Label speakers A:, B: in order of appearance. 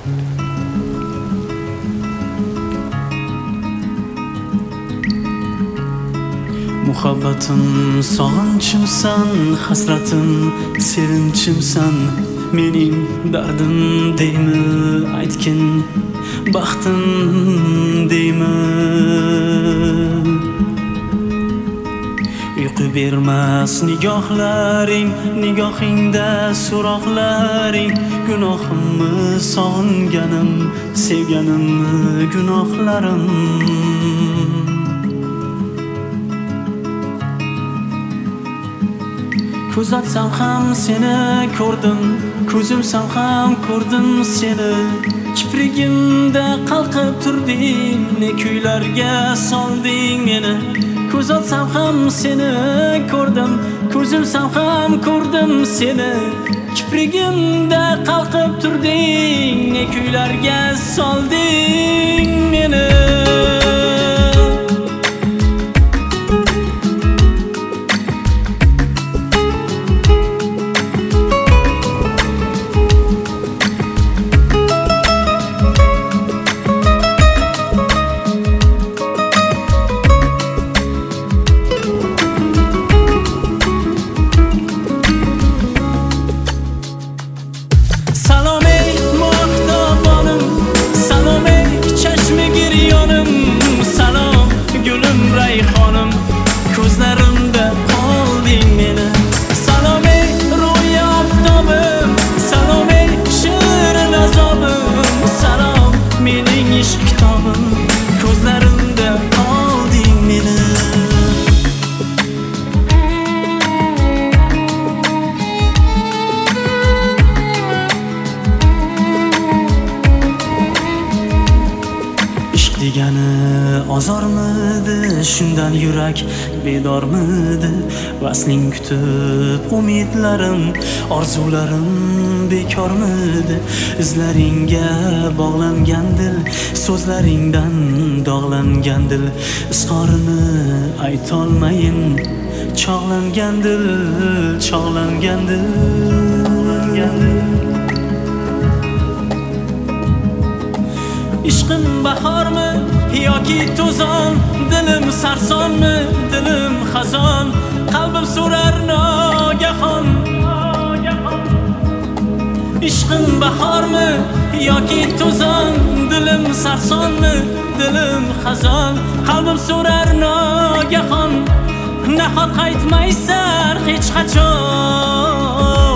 A: Muhabbatim sog'inchimsan, hasratim sevinchimsan. Mening dardim deymi, aytgin baxtim deymi? Uyqu bermas nigohlaring, nigohingda so'roqlaring. Gunohimmi sog'inganim, sevganimmi gunohlarim. Ko'z ochsam ham seni ko'rdim, ko'z yumsam ham ko'rdim seni. Kiprigimda qalqib turding, ne kuylarga solding meni. Ko'z ochsam ham seni ko'rdim, ko'z yumsam ham ko'rdim seni. Kiprigimda qalqib turding, ne kuylarga solding meni.
B: Degani ozormidi, shundan yurak bedormidi? Vasling kutib umidlarim, orzularim bekormidi? Izlaringga bog'langan dil, so'zlaringdan dog'langan dil. Izhorini aytolmayin, chog'langan dil, chog'langan dil.
A: Ishqim bahormi yoki to'zon, dilim sarsonmi, dilim xazon, qalbim so'rar nogahon. Ishqim bahormi yoki to'zon, dilim sarsonmi, dilim xazon, qalbim so'rar nogahon. Nahot qaytmaysan hech qachon.